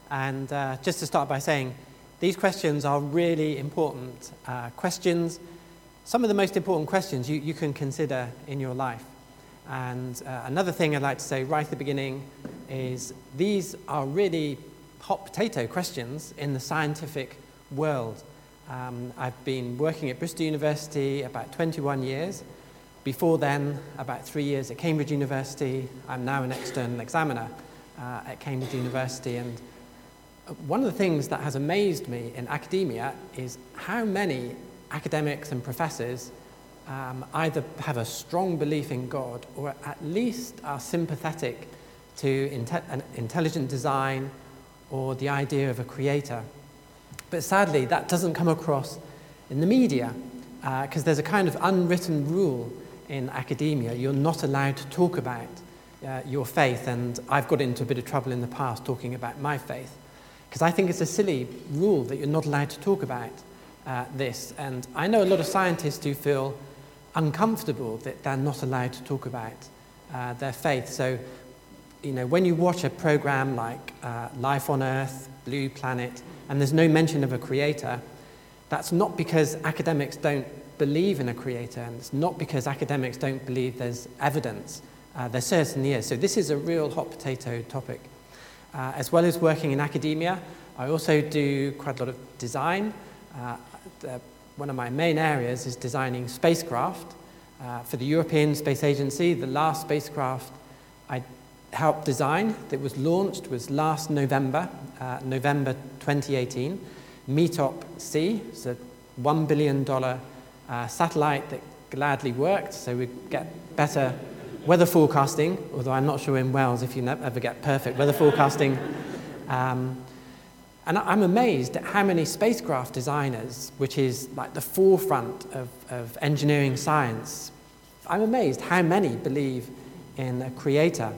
And just to start by saying, these questions are really important questions, some of the most important questions you can consider in your life. And another thing I'd like to say right at the beginning is these are really hot potato questions in the scientific world. I've been working at Bristol University about 21 years. Before then, about 3 years at Cambridge University. I'm now an external examiner at Cambridge University. And one of the things that has amazed me in academia is how many academics and professors either have a strong belief in God or at least are sympathetic to intelligent design or the idea of a creator. But sadly, that doesn't come across in the media because there's a kind of unwritten rule in academia. You're not allowed to talk about your faith, and I've got into a bit of trouble in the past talking about my faith because I think it's a silly rule that you're not allowed to talk about this. And I know a lot of scientists who feel uncomfortable that they're not allowed to talk about their faith. So, when you watch a program like Life on Earth, Blue Planet, and there's no mention of a creator, that's not because academics don't believe in a creator, and it's not because academics don't believe there's evidence. There certainly is. So this is a real hot potato topic. As well as working in academia, I also do quite a lot of design. One of my main areas is designing spacecraft for the European Space Agency. The last spacecraft I helped design that was launched was last November, November 2018. METOP-C, it's a $1 billion satellite that gladly worked, so we get better weather forecasting, although I'm not sure in Wales if you ever get perfect weather forecasting. And I'm amazed at how many spacecraft designers, which is like the forefront of engineering science, I'm amazed how many believe in a creator.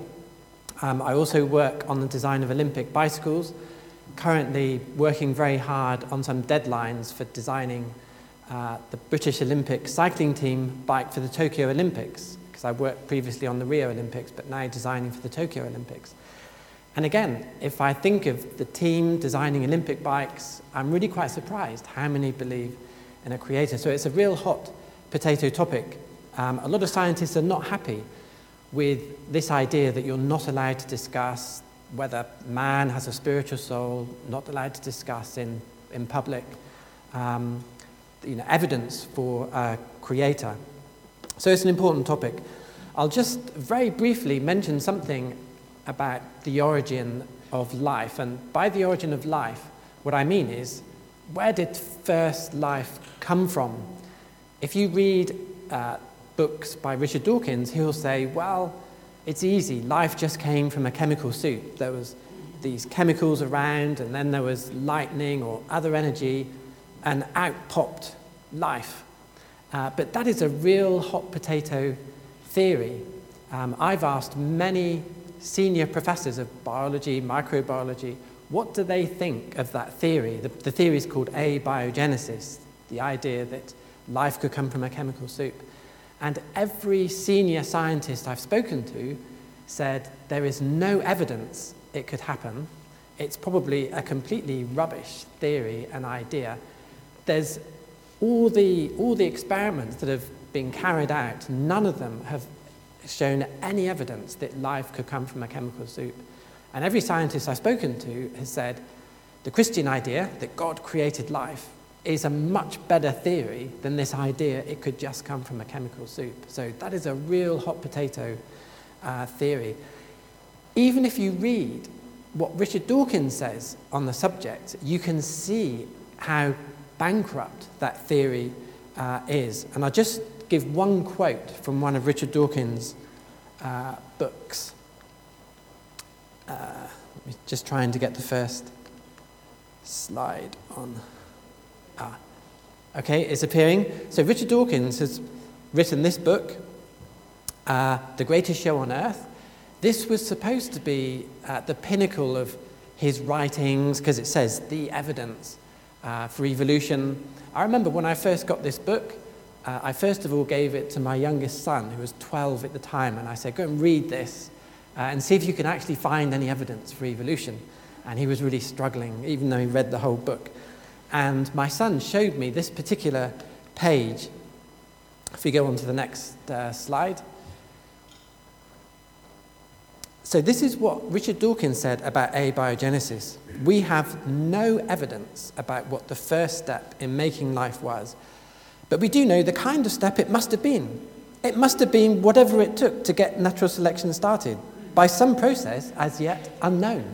I also work on the design of Olympic bicycles, currently working very hard on some deadlines for designing the British Olympic cycling team bike for the Tokyo Olympics, because I worked previously on the Rio Olympics, but now designing for the Tokyo Olympics. And again, if I think of the team designing Olympic bikes, I'm really quite surprised how many believe in a creator. So it's a real hot potato topic. A lot of scientists are not happy with this idea that you're not allowed to discuss whether man has a spiritual soul, not allowed to discuss in public evidence for a creator. So it's an important topic. I'll just very briefly mention something about the origin of life. And by the origin of life, what I mean is, where did first life come from? If you read books by Richard Dawkins, he'll say, well, it's easy. Life just came from a chemical soup. There was these chemicals around, and then there was lightning or other energy, and out popped life. But that is a real hot potato theory. I've asked many senior professors of biology, microbiology, what do they think of that theory? The theory is called abiogenesis, the idea that life could come from a chemical soup. And every senior scientist I've spoken to said there is no evidence it could happen. It's probably a completely rubbish theory and idea. There's all the experiments that have been carried out, none of them have shown any evidence that life could come from a chemical soup. And every scientist I've spoken to has said the Christian idea that God created life is a much better theory than this idea it could just come from a chemical soup. So that is a real hot potato theory. Even if you read what Richard Dawkins says on the subject, you can see how bankrupt that theory is. And I'll just give one quote from one of Richard Dawkins' books. Just trying to get the first slide on. Okay, it's appearing. So Richard Dawkins has written this book, The Greatest Show on Earth. This was supposed to be the pinnacle of his writings because it says the evidence for evolution. I remember when I first got this book, I first of all gave it to my youngest son, who was 12 at the time, and I said, go and read this and see if you can actually find any evidence for evolution. and he was really struggling, even though he read the whole book. And my son showed me this particular page. If we go on to the next slide. So this is what Richard Dawkins said about abiogenesis. We have no evidence about what the first step in making life was, but we do know the kind of step it must have been. It must have been whatever it took to get natural selection started, by some process as yet unknown.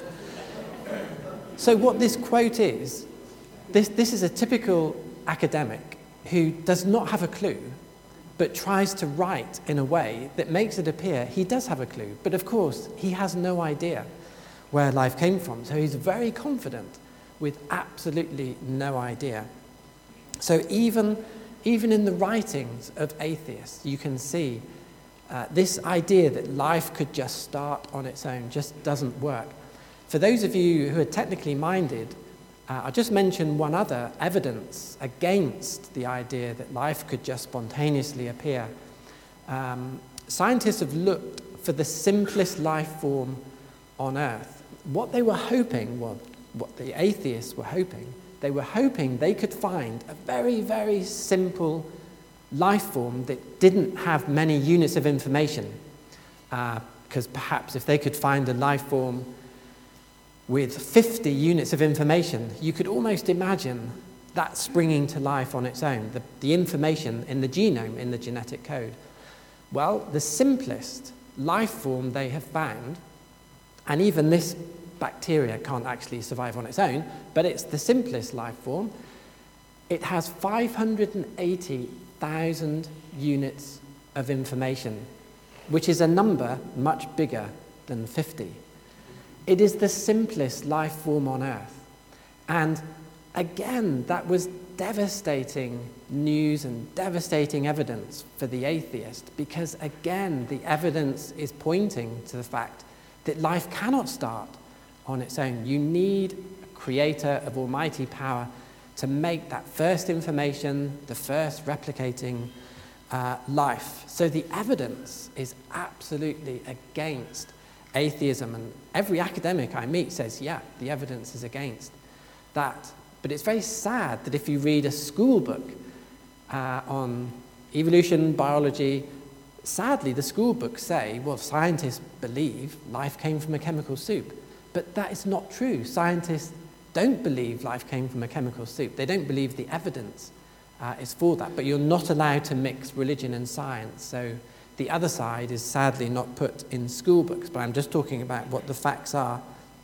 So what this quote is, this is a typical academic who does not have a clue, but tries to write in a way that makes it appear he does have a clue. But of course, he has no idea where life came from. So he's very confident with absolutely no idea. So even in the writings of atheists, you can see this idea that life could just start on its own just doesn't work. For those of you who are technically minded, I'll just mention one other evidence against the idea that life could just spontaneously appear. Scientists have looked for the simplest life form on Earth. What they were hoping, what the atheists were hoping, they were hoping they could find a very, very simple life form that didn't have many units of information. Because perhaps if they could find a life form with 50 units of information, you could almost imagine that springing to life on its own, the information in the genome, in the genetic code. Well, the simplest life form they have found, and even this bacteria can't actually survive on its own, but it's the simplest life form. It has 580,000 units of information, which is a number much bigger than 50. It is the simplest life form on Earth. And again, that was devastating news and devastating evidence for the atheist, because again, the evidence is pointing to the fact that life cannot start on its own. You need a creator of almighty power to make that first information, the first replicating life. So the evidence is absolutely against atheism, and every academic I meet says, yeah, the evidence is against that. But it's very sad that if you read a school book on evolution, biology, sadly the school books say, well, scientists believe life came from a chemical soup. But that is not true. Scientists don't believe life came from a chemical soup. They don't believe the evidence is for that. But you're not allowed to mix religion and science. So the other side is sadly not put in school books, but I'm just talking about what the facts are.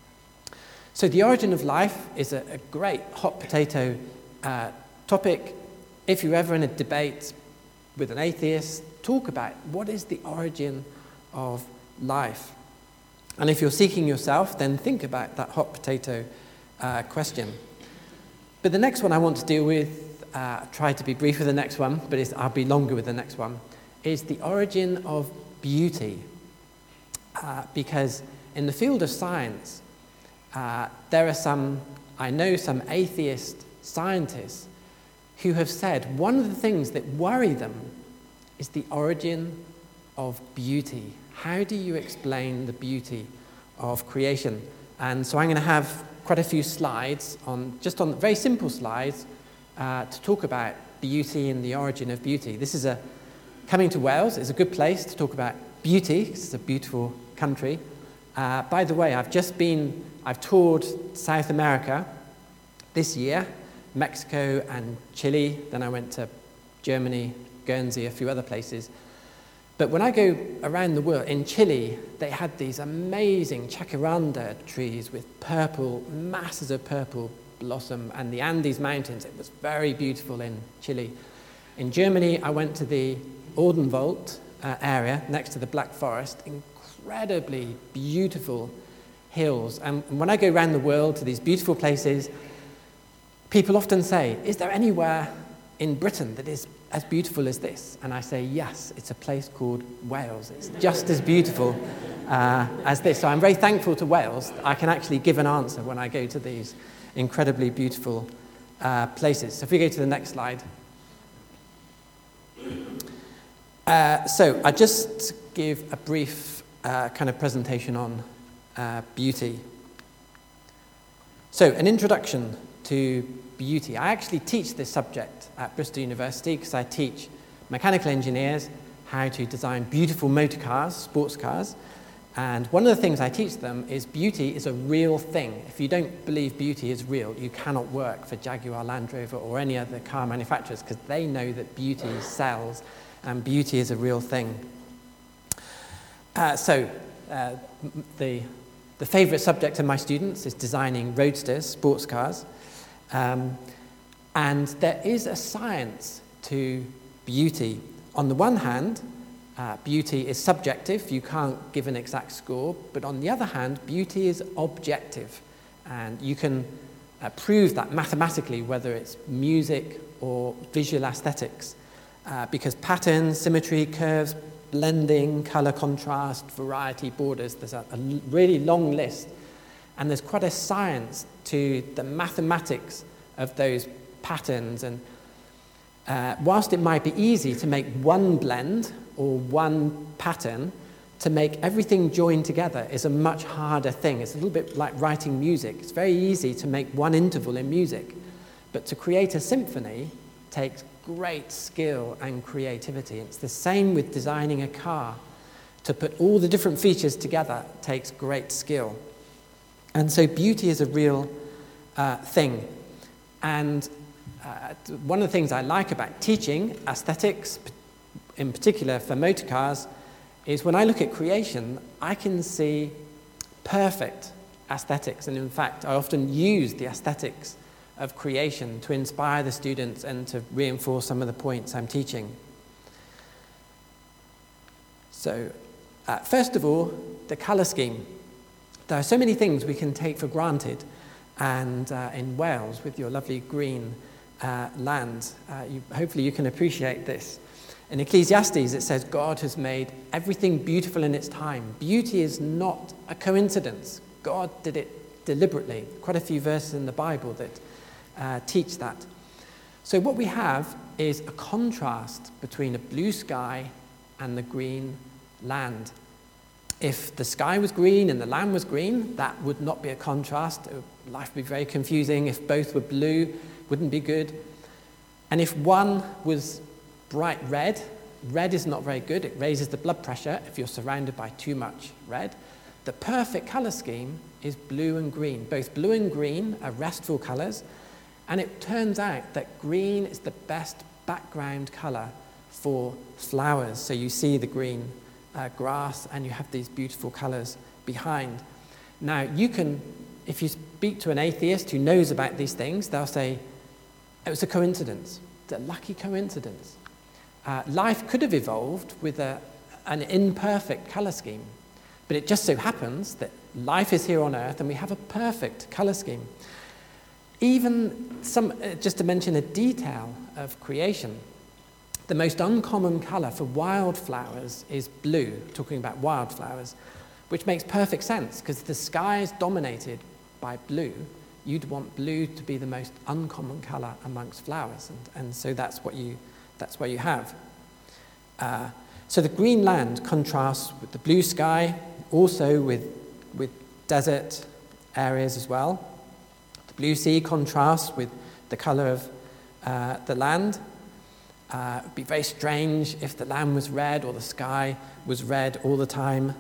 So the origin of life is a great hot potato topic. If you're ever in a debate with an atheist, talk about what is the origin of life. And if you're seeking yourself, then think about that hot potato question. But the next one I want to deal with, try to be brief with the next one, but I'll be longer with the next one, is the origin of beauty. Because in the field of science, there are some atheist scientists who have said one of the things that worry them is the origin of beauty. How do you explain the beauty of creation? And so I'm going to have quite a few slides on very simple slides to talk about beauty and the origin of beauty. Coming to Wales is a good place to talk about beauty, because it's a beautiful country. By the way, I've toured South America this year, Mexico and Chile, then I went to Germany, Guernsey, a few other places. But when I go around the world, in Chile, they had these amazing jacaranda trees with masses of purple blossom, and the Andes Mountains. It was very beautiful in Chile. In Germany, I went to the Odenwald area next to the Black Forest, incredibly beautiful hills. And when I go around the world to these beautiful places, people often say, is there anywhere in Britain that is as beautiful as this? And I say, yes, it's a place called Wales. It's just as beautiful as this. So I'm very thankful to Wales. I can actually give an answer when I go to these incredibly beautiful places. So if we go to the next slide. So I just give a brief kind of presentation on beauty. So, an introduction to beauty. I actually teach this subject at Bristol University because I teach mechanical engineers how to design beautiful motor cars, sports cars. And one of the things I teach them is beauty is a real thing. If you don't believe beauty is real, you cannot work for Jaguar, Land Rover, or any other car manufacturers because they know that beauty sells and beauty is a real thing. The favourite subject of my students is designing roadsters, sports cars. And there is a science to beauty. On the one hand, beauty is subjective. You can't give an exact score. But on the other hand, beauty is objective. And you can prove that mathematically, whether it's music or visual aesthetics. Because patterns, symmetry, curves, blending, colour contrast, variety, borders, there's a really long list. And there's quite a science to the mathematics of those patterns. And whilst it might be easy to make one blend or one pattern, to make everything join together is a much harder thing. It's a little bit like writing music. It's very easy to make one interval in music, but to create a symphony takes great skill and creativity. It's the same with designing a car. To put all the different features together takes great skill. And so beauty is a real thing. And one of the things I like about teaching aesthetics, in particular for motor cars, is when I look at creation, I can see perfect aesthetics. And in fact, I often use the aesthetics of creation to inspire the students and to reinforce some of the points I'm teaching. So, first of all, the colour scheme. There are so many things we can take for granted. And in Wales, with your lovely green land, hopefully you can appreciate this. In Ecclesiastes, it says, God has made everything beautiful in its time. Beauty is not a coincidence. God did it deliberately. Quite a few verses in the Bible that teach that. So what we have is a contrast between a blue sky and the green land. If the sky was green and the land was green, that would not be a contrast. Life would be very confusing. If both were blue, wouldn't be good. And if one was bright red, red is not very good. It raises the blood pressure if you're surrounded by too much red. The perfect colour scheme is blue and green. Both blue and green are restful colours, and it turns out that green is the best background colour for flowers. So you see the green grass, and you have these beautiful colours behind. Now, you can, if you speak to an atheist who knows about these things, they'll say, it was a coincidence. It's a lucky coincidence. Life could have evolved with an imperfect colour scheme, but it just so happens that life is here on Earth and we have a perfect colour scheme. Even just to mention a detail of creation, the most uncommon colour for wildflowers is blue, talking about wildflowers, which makes perfect sense because the sky is dominated by blue. You'd want blue to be the most uncommon colour amongst flowers, and so that's what you have. So the green land contrasts with the blue sky, also with desert areas as well. The blue sea contrasts with the colour of the land. It would be very strange if the land was red or the sky was red all the time.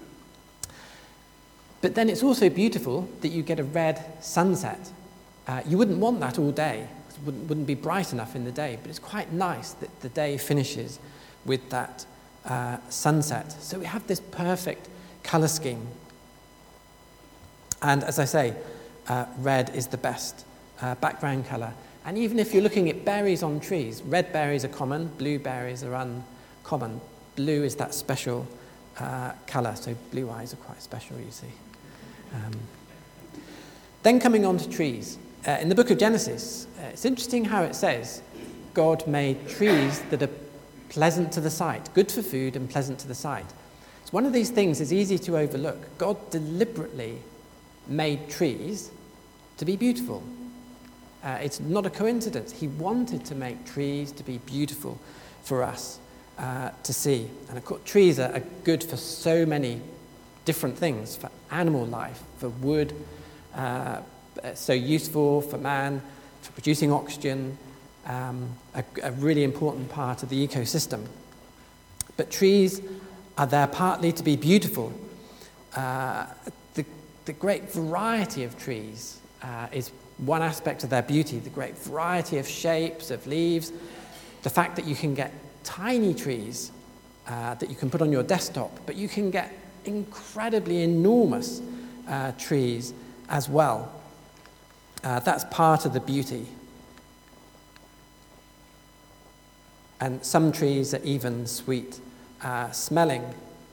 But then it's also beautiful that you get a red sunset. You wouldn't want that all day. It wouldn't be bright enough in the day, but it's quite nice that the day finishes with that sunset. So we have this perfect colour scheme. And as I say, red is the best background colour. And even if you're looking at berries on trees, red berries are common, blue berries are uncommon. Blue is that special colour, so blue eyes are quite special, you see. Then coming on to trees. In the book of Genesis, it's interesting how it says God made trees that are pleasant to the sight, good for food and pleasant to the sight. It's one of these things is easy to overlook. God deliberately made trees to be beautiful. It's not a coincidence. He wanted to make trees to be beautiful for us to see. And of course, trees are good for so many different things, for animal life, for wood, so useful for man, for producing oxygen, a really important part of the ecosystem. But trees are there partly to be beautiful. The great variety of trees is one aspect of their beauty, the great variety of shapes, of leaves, the fact that you can get tiny trees that you can put on your desktop, but you can get incredibly enormous trees as well. That's part of the beauty. And some trees are even sweet smelling.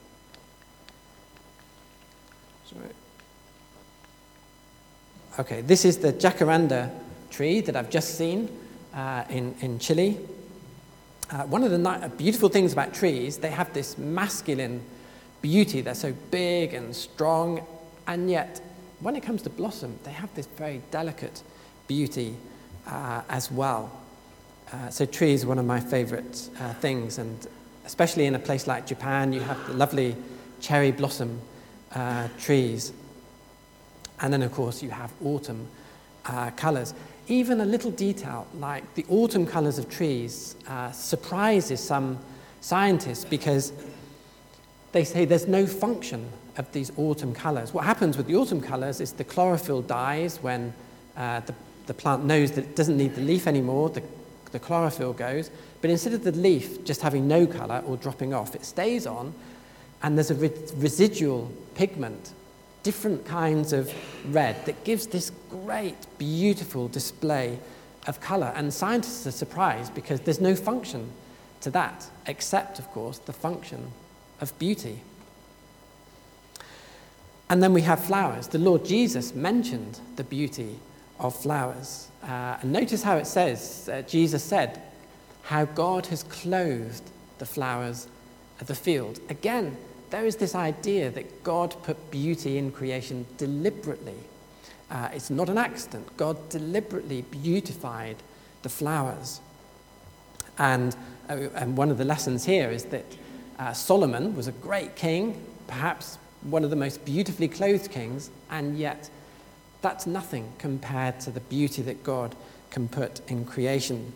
Sorry. Okay, this is the jacaranda tree that I've just seen in Chile. One of the beautiful things about trees, they have this masculine beauty. They're so big and strong, and yet when it comes to blossom, they have this very delicate beauty as well. So trees are one of my favorite things, and especially in a place like Japan, you have the lovely cherry blossom trees. And then, of course, you have autumn colors. Even a little detail like the autumn colors of trees surprises some scientists, because they say there's no function of these autumn colors. What happens with the autumn colors is the chlorophyll dies when the plant knows that it doesn't need the leaf anymore. The chlorophyll goes, but instead of the leaf just having no color or dropping off, it stays on, and there's a residual pigment, different kinds of red, that gives this great, beautiful display of color. And scientists are surprised because there's no function to that, except, of course, the function of beauty. And then we have flowers. The Lord Jesus mentioned the beauty of flowers. And notice how it says, Jesus said, how God has clothed the flowers of the field. Again, there is this idea that God put beauty in creation deliberately. It's not an accident. God deliberately beautified the flowers. And one of the lessons here is that Solomon was a great king, perhaps one of the most beautifully clothed kings, and yet that's nothing compared to the beauty that God can put in creation.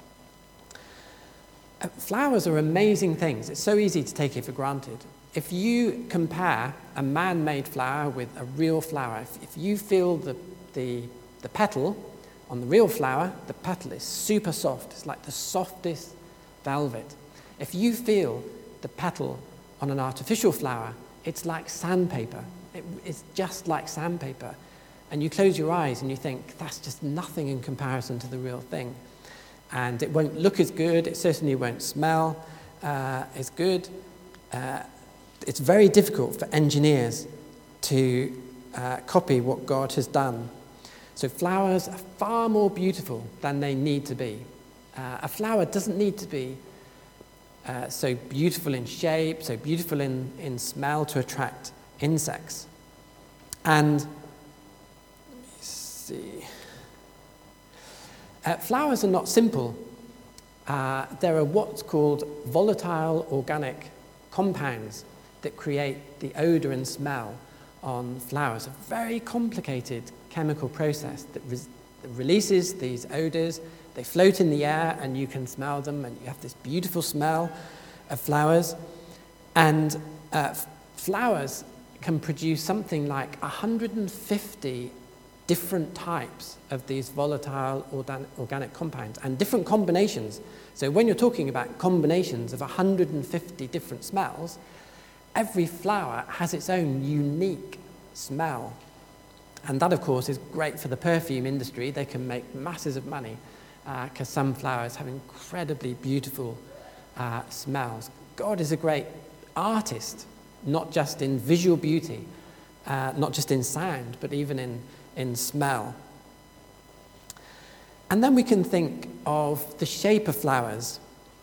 Flowers are amazing things. It's so easy to take it for granted. If you compare a man-made flower with a real flower, if you feel the petal on the real flower, the petal is super soft. It's like the softest velvet. If you feel the petal on an artificial flower, it's like sandpaper. It's just like sandpaper. And you close your eyes and you think, that's just nothing in comparison to the real thing. And it won't look as good. It certainly won't smell as good. It's very difficult for engineers to copy what God has done. So flowers are far more beautiful than they need to be. A flower doesn't need to be so beautiful in shape, so beautiful in smell to attract insects. And let me see. Flowers are not simple. There are what's called volatile organic compounds that create the odor and smell on flowers. A very complicated chemical process that releases these odors. They float in the air and you can smell them, and you have this beautiful smell of flowers. And flowers can produce something like 150 different types of these volatile organic compounds and different combinations. So when you're talking about combinations of 150 different smells, every flower has its own unique smell. And that, of course, is great for the perfume industry. They can make masses of money because some flowers have incredibly beautiful smells. God is a great artist, not just in visual beauty, not just in sound, but even in smell. And then we can think of the shape of flowers.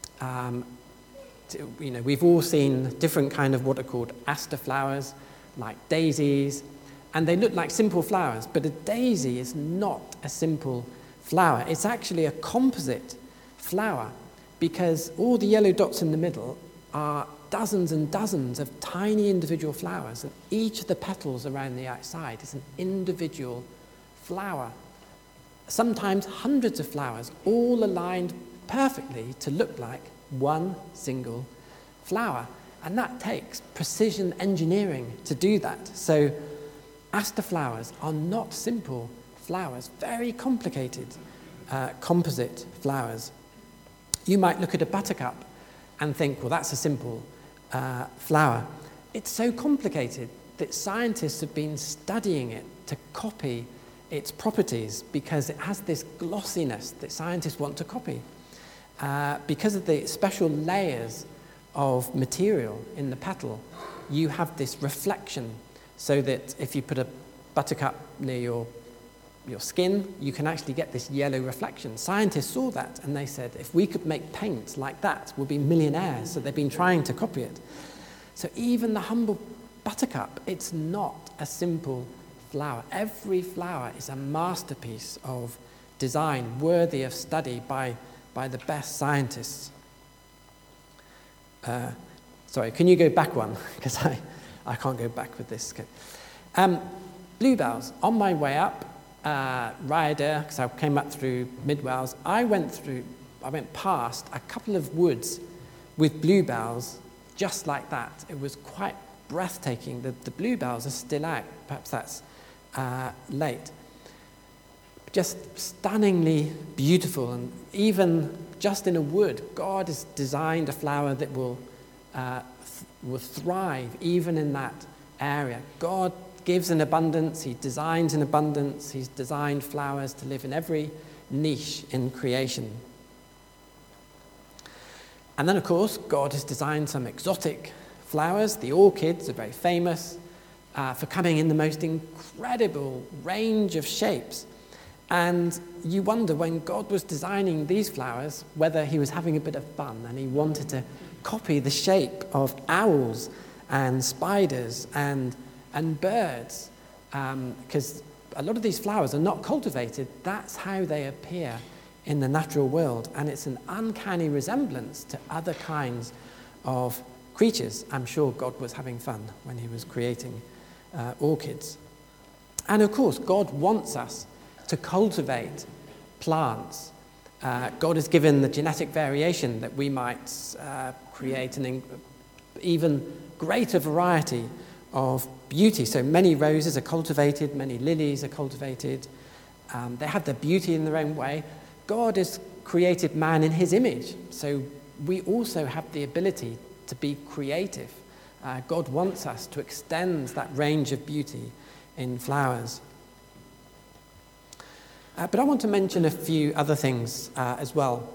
We've all seen different kind of what are called aster flowers, like daisies, and they look like simple flowers, but a daisy is not a simple flower. It's actually a composite flower, because all the yellow dots in the middle are dozens and dozens of tiny individual flowers, and each of the petals around the outside is an individual flower, sometimes hundreds of flowers, all aligned perfectly to look like one single flower. And that takes precision engineering to do that. So aster flowers are not simple flowers, very complicated composite flowers. You might look at a buttercup and think, well, that's a simple flower. It's so complicated that scientists have been studying it to copy its properties because it has this glossiness that scientists want to copy. Because of the special layers of material in the petal, you have this reflection, so that if you put a buttercup near your skin, you can actually get this yellow reflection. Scientists saw that and they said, if we could make paint like that, we'll be millionaires. So they've been trying to copy it. So even the humble buttercup, it's not a simple flower. Every flower is a masterpiece of design, worthy of study by the best scientists. Sorry, can you go back one? Because I can't go back with this. Bluebells. On my way up, Rhyadr, because I came up through Mid Wales, I went past a couple of woods with bluebells just like that. It was quite breathtaking. The bluebells are still out. Perhaps that's late. Just stunningly beautiful, and even just in a wood, God has designed a flower that will thrive even in that area. God gives an abundance, he designs an abundance, he's designed flowers to live in every niche in creation. And then, of course, God has designed some exotic flowers. The orchids are very famous for coming in the most incredible range of shapes. And you wonder, when God was designing these flowers, whether he was having a bit of fun and he wanted to copy the shape of owls and spiders and birds, because a lot of these flowers are not cultivated. That's how they appear in the natural world, and it's an uncanny resemblance to other kinds of creatures. I'm sure God was having fun when he was creating orchids. And of course, God wants us to cultivate plants. God has given the genetic variation that we might create an even greater variety of beauty. So many roses are cultivated, many lilies are cultivated. They have their beauty in their own way. God has created man in his image, so we also have the ability to be creative. God wants us to extend that range of beauty in flowers. But I want to mention a few other things as well.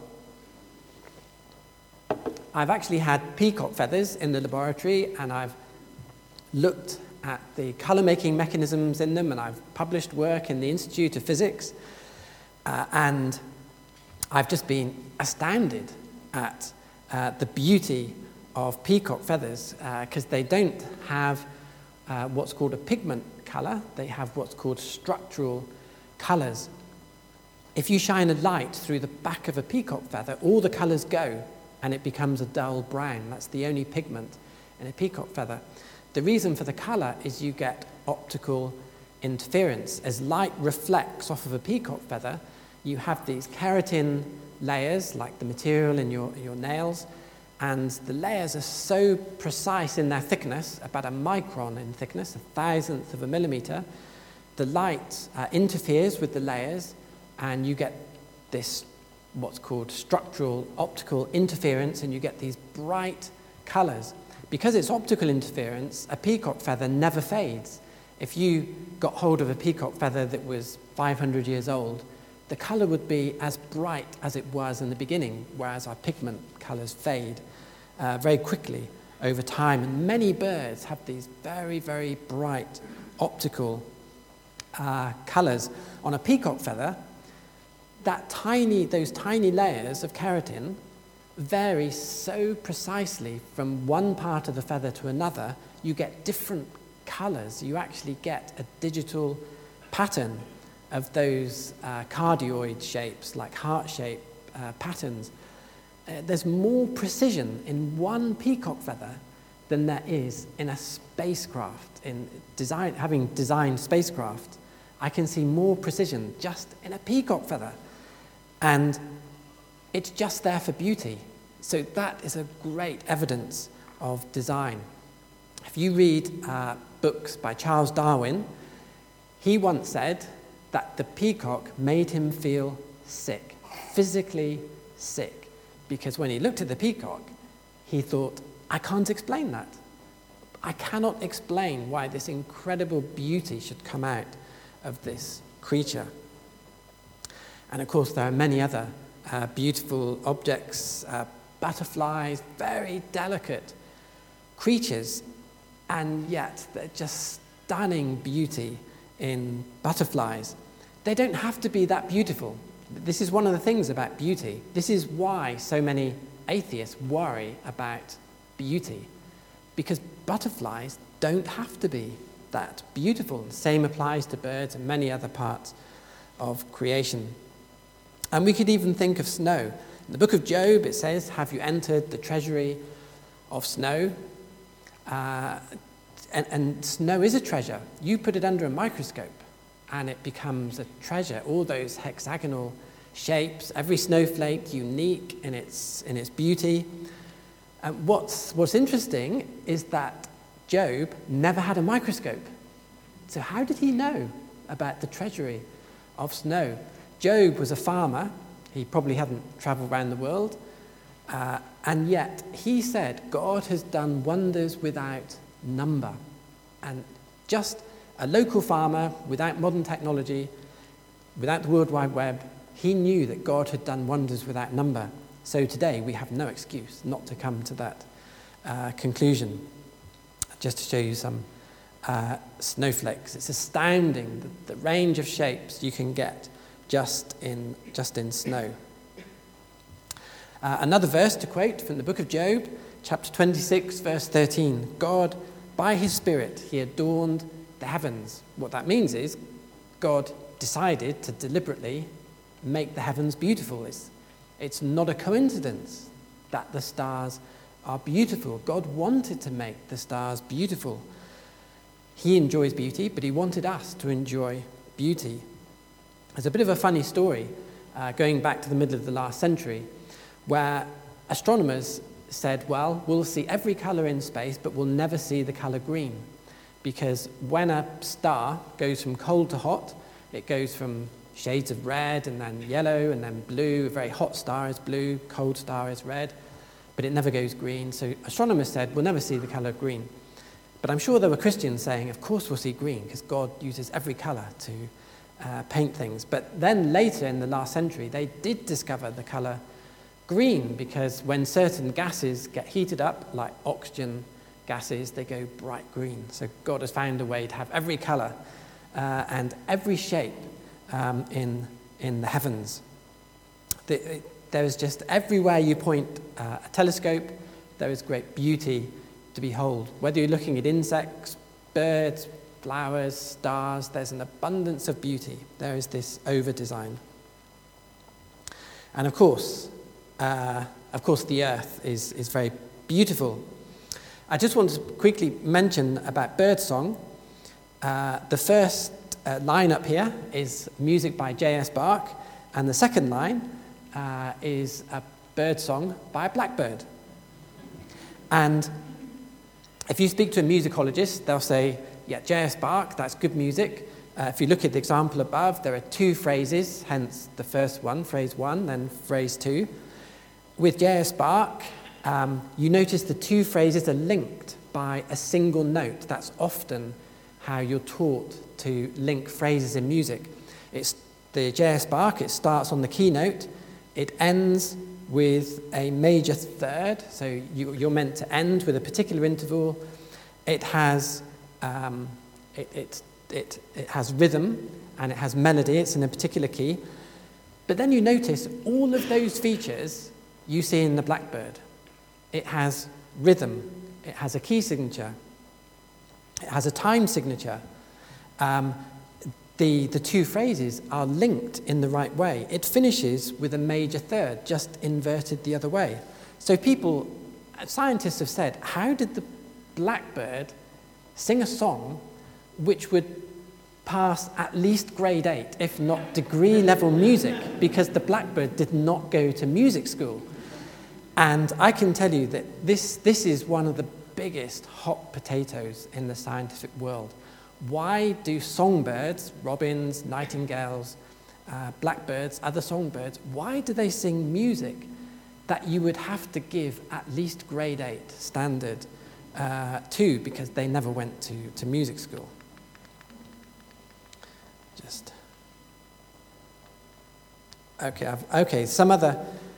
I've actually had peacock feathers in the laboratory, and I've looked at the colour-making mechanisms in them, and I've published work in the Institute of Physics, and I've just been astounded at the beauty of peacock feathers, because they don't have what's called a pigment colour. They have what's called structural colours. If you shine a light through the back of a peacock feather, all the colours go and it becomes a dull brown. That's the only pigment in a peacock feather. The reason for the colour is you get optical interference. As light reflects off of a peacock feather, you have these keratin layers, like the material in your nails, and the layers are so precise in their thickness, about a micron in thickness, 1,000th of a millimetre. The light interferes with the layers, and you get this, what's called structural optical interference, and you get these bright colours. Because it's optical interference, a peacock feather never fades. If you got hold of a peacock feather that was 500 years old, the colour would be as bright as it was in the beginning, whereas our pigment colours fade very quickly over time. And many birds have these very, very bright optical colours. On a peacock feather, those tiny layers of keratin vary so precisely from one part of the feather to another, you get different colours. You actually get a digital pattern of those cardioid shapes, like heart-shape patterns. There's more precision in one peacock feather than there is in a spacecraft. Having designed spacecraft, I can see more precision just in a peacock feather. And it's just there for beauty. So that is a great evidence of design. If you read books by Charles Darwin, he once said that the peacock made him feel sick, physically sick, because when he looked at the peacock, he thought, I can't explain that. I cannot explain why this incredible beauty should come out of this creature. And of course, there are many other beautiful objects, butterflies, very delicate creatures, and yet they're just stunning beauty in butterflies. They don't have to be that beautiful. This is one of the things about beauty. This is why so many atheists worry about beauty, because butterflies don't have to be that beautiful. The same applies to birds and many other parts of creation. And we could even think of snow. In the book of Job, it says, have you entered the treasury of snow? And snow is a treasure. You put it under a microscope and it becomes a treasure. All those hexagonal shapes, every snowflake unique in its beauty. And what's interesting is that Job never had a microscope. So how did he know about the treasury of snow? Job was a farmer. He probably hadn't traveled around the world. And yet he said, God has done wonders without number. And just a local farmer, without modern technology, without the World Wide Web, he knew that God had done wonders without number. So today we have no excuse not to come to that conclusion. Just to show you some snowflakes. It's astounding the range of shapes you can get just in snow. Another verse to quote from the book of Job, chapter 26, verse 13. God, by his Spirit, he adorned the heavens. What that means is God decided to deliberately make the heavens beautiful. It's not a coincidence that the stars are beautiful. God wanted to make the stars beautiful. He enjoys beauty, but he wanted us to enjoy beauty. There's a bit of a funny story going back to the middle of the last century where astronomers said, well, we'll see every colour in space, but we'll never see the colour green. Because when a star goes from cold to hot, it goes from shades of red and then yellow and then blue. A very hot star is blue, cold star is red, but it never goes green. So astronomers said, we'll never see the colour green. But I'm sure there were Christians saying, of course we'll see green, because God uses every colour to paint things. But then later in the last century, they did discover the colour green, because when certain gases get heated up, like oxygen gases, they go bright green. So God has found a way to have every colour and every shape in the heavens. There is just everywhere you point a telescope, there is great beauty to behold. Whether you're looking at insects, birds, flowers, stars, there's an abundance of beauty. There is this over-design. And of course, the earth is very beautiful. I just want to quickly mention about birdsong. The first line up here is music by J.S. Bach, and the second line is a birdsong by a blackbird. And if you speak to a musicologist, they'll say, yeah, J.S. Bach, that's good music. If you look at the example above, there are two phrases, hence the first one, phrase 1, then phrase 2. With J.S. Bach, you notice the two phrases are linked by a single note. That's often how you're taught to link phrases in music. It's the J.S. Bach, it starts on the keynote, it ends with a major third, so you're meant to end with a particular interval. It has it has rhythm and it has melody, it's in a particular key. But then you notice all of those features you see in the blackbird. It has rhythm, it has a key signature, it has a time signature. The two phrases are linked in the right way. It finishes with a major third, just inverted the other way. So scientists have said, how did the blackbird sing a song which would pass at least grade 8, if not degree level music, because the blackbird did not go to music school. And I can tell you that this is one of the biggest hot potatoes in the scientific world. Why do songbirds, robins, nightingales, blackbirds, other songbirds, why do they sing music that you would have to give at least grade 8 standard to, because they never went to music school? Okay, some other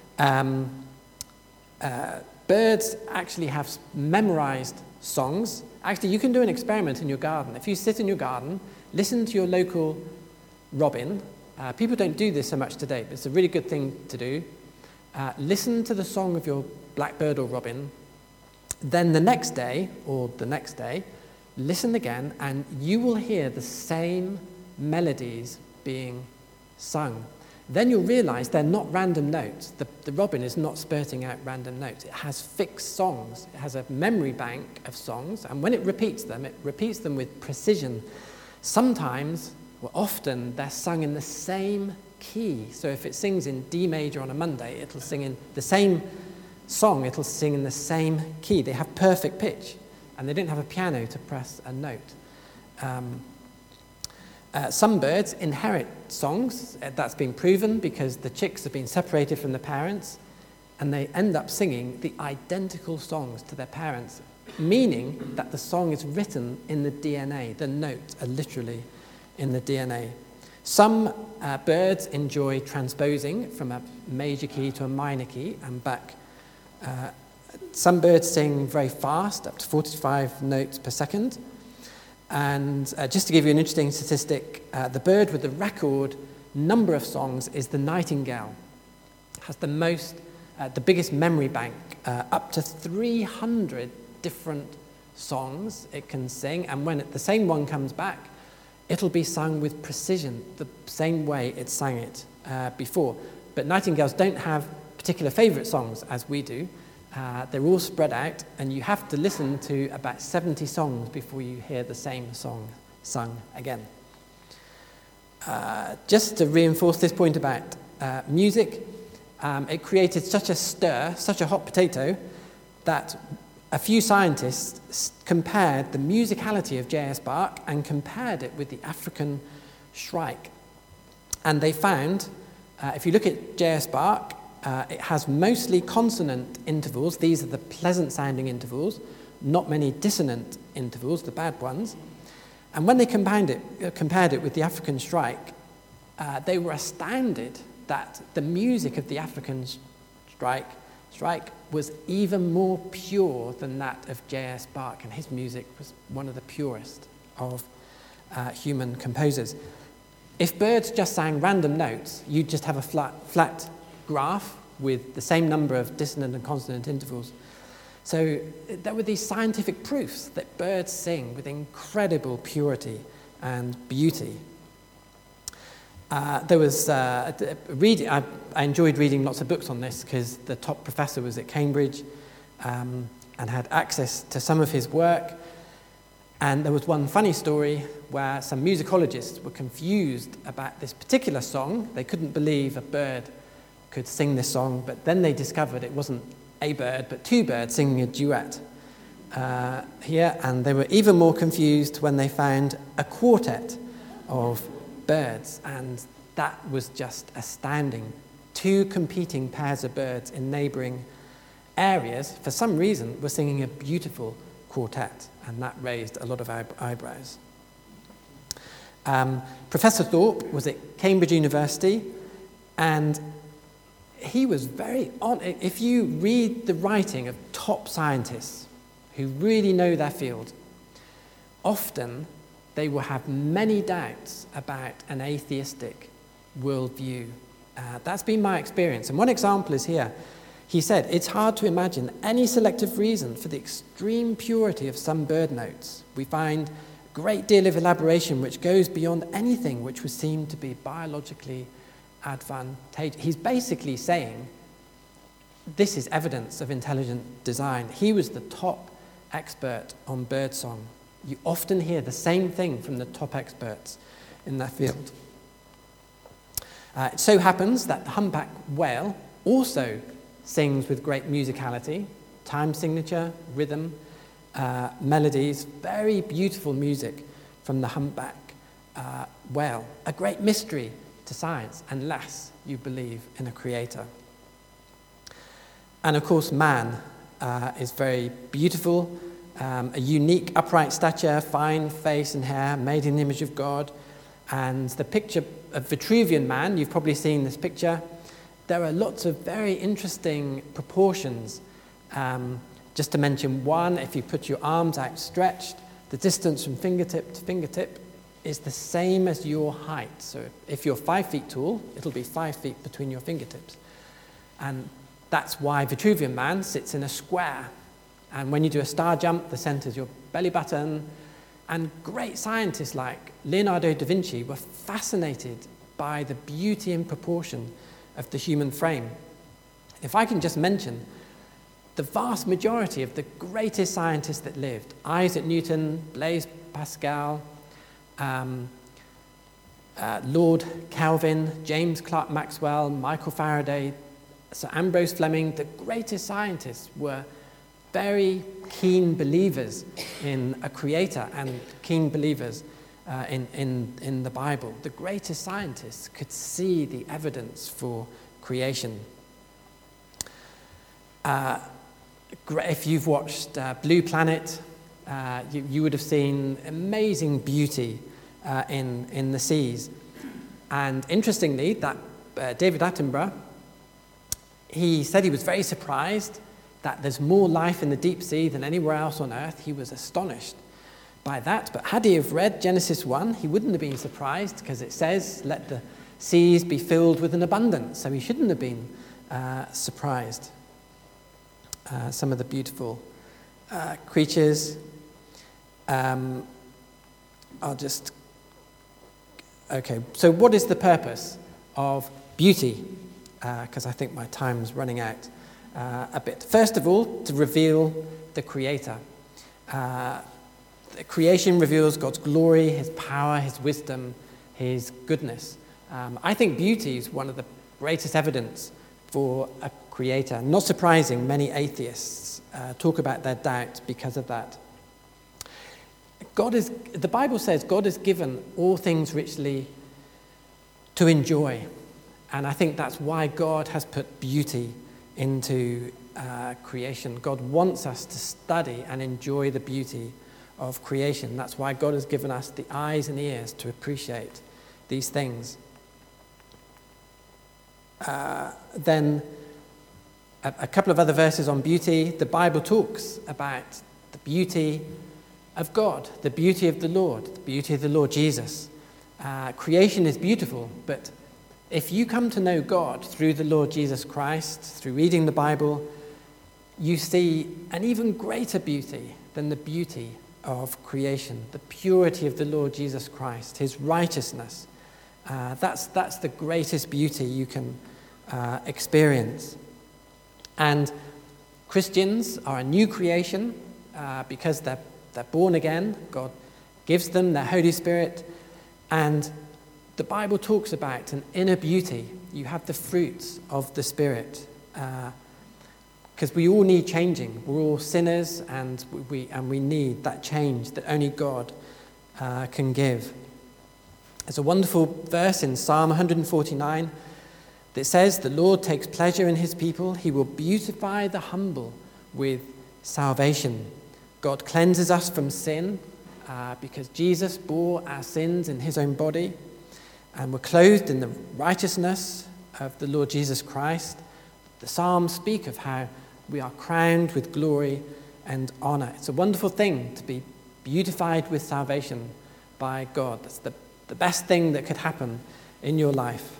birds actually have memorized songs. Actually, you can do an experiment in your garden. If you sit in your garden, listen to your local robin. People don't do this so much today, but it's a really good thing to do. Listen to the song of your blackbird or robin. Then the next day, listen again, and you will hear the same melodies being sung. Then you'll realize they're not random notes. The robin is not spurting out random notes. It has fixed songs. It has a memory bank of songs, and when it repeats them with precision. Sometimes, or often, they're sung in the same key. So if it sings in D major on a Monday, it'll sing in the same song, it'll sing in the same key. They have perfect pitch, and they don't have a piano to press a note. Some birds inherit songs. That's been proven because the chicks have been separated from the parents, and they end up singing the identical songs to their parents, meaning that the song is written in the DNA. The notes are literally in the DNA. Some birds enjoy transposing from a major key to a minor key and back. Some birds sing very fast, up to 45 notes per second. And just to give you an interesting statistic, the bird with the record number of songs is the nightingale. It has the biggest memory bank, up to 300 different songs it can sing. And when the same one comes back, it'll be sung with precision, the same way it sang it before. But nightingales don't have particular favorite songs as we do. They're all spread out, and you have to listen to about 70 songs before you hear the same song sung again. Just to reinforce this point about music, it created such a stir, such a hot potato, that a few scientists compared the musicality of J.S. Bach and compared it with the African shrike. And they found, if you look at J.S. Bach, it has mostly consonant intervals. These are the pleasant-sounding intervals, not many dissonant intervals, the bad ones. And when they compared it with the African shrike, they were astounded that the music of the African shrike was even more pure than that of J.S. Bach, and his music was one of the purest of human composers. If birds just sang random notes, you'd just have a flat graph with the same number of dissonant and consonant intervals. So there were these scientific proofs that birds sing with incredible purity and beauty. There was reading. I enjoyed reading lots of books on this because the top professor was at Cambridge and had access to some of his work. And there was one funny story where some musicologists were confused about this particular song. They couldn't believe a bird could sing this song, but then they discovered it wasn't a bird, but two birds singing a duet here, and they were even more confused when they found a quartet of birds, and that was just astounding. Two competing pairs of birds in neighbouring areas, for some reason, were singing a beautiful quartet, and that raised a lot of eyebrows. Professor Thorpe was at Cambridge University, and he was very on. If you read the writing of top scientists who really know their field, often they will have many doubts about an atheistic worldview. That's been my experience. And one example is here. He said, "It's hard to imagine any selective reason for the extreme purity of some bird notes. We find a great deal of elaboration which goes beyond anything which would seem to be biologically advantageous." He's basically saying this is evidence of intelligent design. He was the top expert on birdsong You often hear the same thing from the top experts in their field. It so happens that the humpback whale also sings with great musicality, time signature, rhythm, melodies, very beautiful music from the humpback whale. A great mystery to science, unless you believe in a creator. And of course, man is very beautiful, a unique upright stature, fine face and hair, made in the image of God. And the picture of Vitruvian man, you've probably seen this picture. There are lots of very interesting proportions. Just to mention one, if you put your arms outstretched, the distance from fingertip to fingertip is the same as your height. So if you're 5 feet tall, it'll be 5 feet between your fingertips. And that's why Vitruvian man sits in a square. And when you do a star jump, the center's your belly button. And great scientists like Leonardo da Vinci were fascinated by the beauty and proportion of the human frame. If I can just mention, the vast majority of the greatest scientists that lived, Isaac Newton, Blaise Pascal, Lord Kelvin, James Clerk Maxwell, Michael Faraday, Sir Ambrose Fleming, the greatest scientists were very keen believers in a creator and keen believers in the Bible. The greatest scientists could see the evidence for creation. If you've watched Blue Planet, you would have seen amazing beauty in the seas. And interestingly, that David Attenborough, he said he was very surprised that there's more life in the deep sea than anywhere else on earth. He was astonished by that. But had he have read Genesis 1, he wouldn't have been surprised, because it says, let the seas be filled with an abundance. So he shouldn't have been surprised. Some of the beautiful creatures. Okay, so what is the purpose of beauty? Because I think my time's running out a bit. First of all, to reveal the Creator. The creation reveals God's glory, His power, His wisdom, His goodness. I think beauty is one of the greatest evidence for a Creator. Not surprising, many atheists talk about their doubt because of that. The Bible says God has given all things richly to enjoy. And I think that's why God has put beauty into creation. God wants us to study and enjoy the beauty of creation. That's why God has given us the eyes and ears to appreciate these things. Then a couple of other verses on beauty. The Bible talks about the beauty of God, the beauty of the Lord, the beauty of the Lord Jesus. Creation is beautiful, but if you come to know God through the Lord Jesus Christ, through reading the Bible, you see an even greater beauty than the beauty of creation, the purity of the Lord Jesus Christ, his righteousness. That's the greatest beauty you can experience. And Christians are a new creation because they're born again. God gives them the Holy Spirit, and the Bible talks about an inner beauty. You have the fruits of the Spirit, because we all need changing. We're all sinners, and we need that change that only God can give. There's a wonderful verse in Psalm 149 that says, "The Lord takes pleasure in his people. He will beautify the humble with salvation." God cleanses us from sin because Jesus bore our sins in his own body, and we're clothed in the righteousness of the Lord Jesus Christ. The Psalms speak of how we are crowned with glory and honor. It's a wonderful thing to be beautified with salvation by God. That's the best thing that could happen in your life.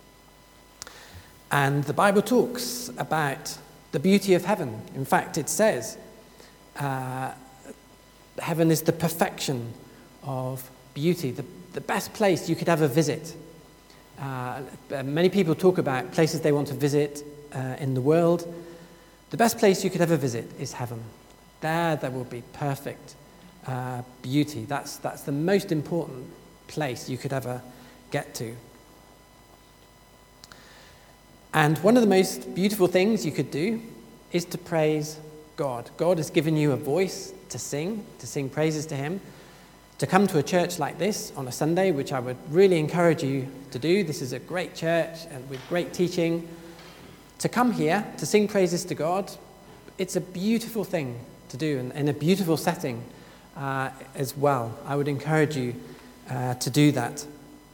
And the Bible talks about the beauty of heaven. In fact, it says heaven is the perfection of beauty, the best place you could ever visit. Many people talk about places they want to visit in the world. The best place you could ever visit is heaven. There will be perfect beauty. That's the most important place you could ever get to. And one of the most beautiful things you could do is to praise God. God has given you a voice to sing praises to him, to come to a church like this on a Sunday, which I would really encourage you to do. This is a great church and with great teaching. To come here to sing praises to God, it's a beautiful thing to do and in a beautiful setting as well. I would encourage you to do that.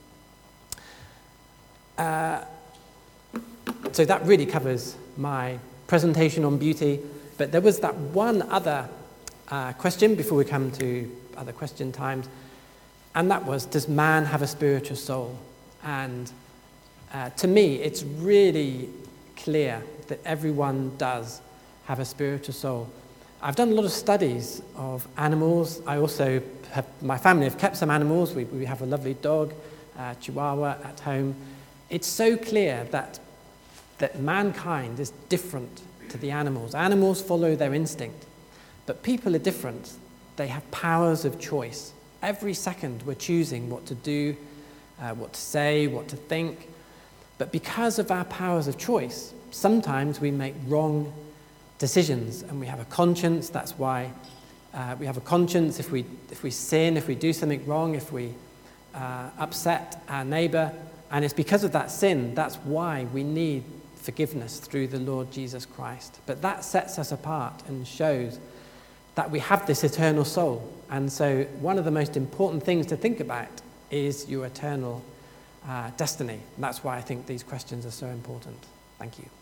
So that really covers my presentation on beauty. But there was that one other question before we come to other question times, and that was, does man have a spiritual soul? And to me, it's really clear that everyone does have a spiritual soul. I've done a lot of studies of animals. I also have, my family have kept some animals. We have a lovely dog, Chihuahua, at home. It's so clear that mankind is different to the animals. Animals follow their instinct, but people are different. They have powers of choice. Every second we're choosing what to do, what to say, what to think. But because of our powers of choice, sometimes we make wrong decisions, and we have a conscience. That's why we have a conscience. If we sin, if we do something wrong, if we upset our neighbor, and it's because of that sin, that's why we need forgiveness through the Lord Jesus Christ. But that sets us apart and shows that we have this eternal soul. And so one of the most important things to think about is your eternal destiny. And that's why I think these questions are so important. Thank you.